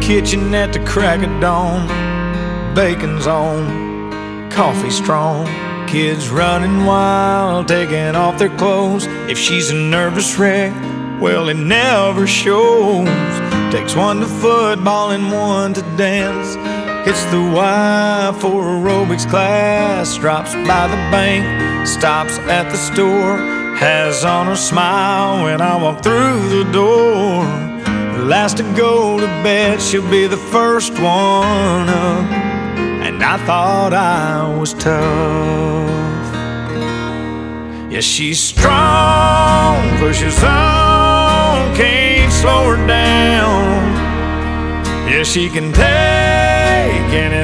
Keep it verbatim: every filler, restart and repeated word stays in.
kitchen at the crack of dawn. Bacon's on, coffee strong, kids running wild, taking off their clothes. If she's a nervous wreck, well, it never shows. Takes one to football and one to dance. Hits the Y for aerobics class. Drops by the bank, stops at the store. Has on a smile when I walk through the door. The last to go to bed, she'll be the first one up. And I thought I was tough. Yeah, she's strong, pushes on, can't slow her down. Yeah, she can take anything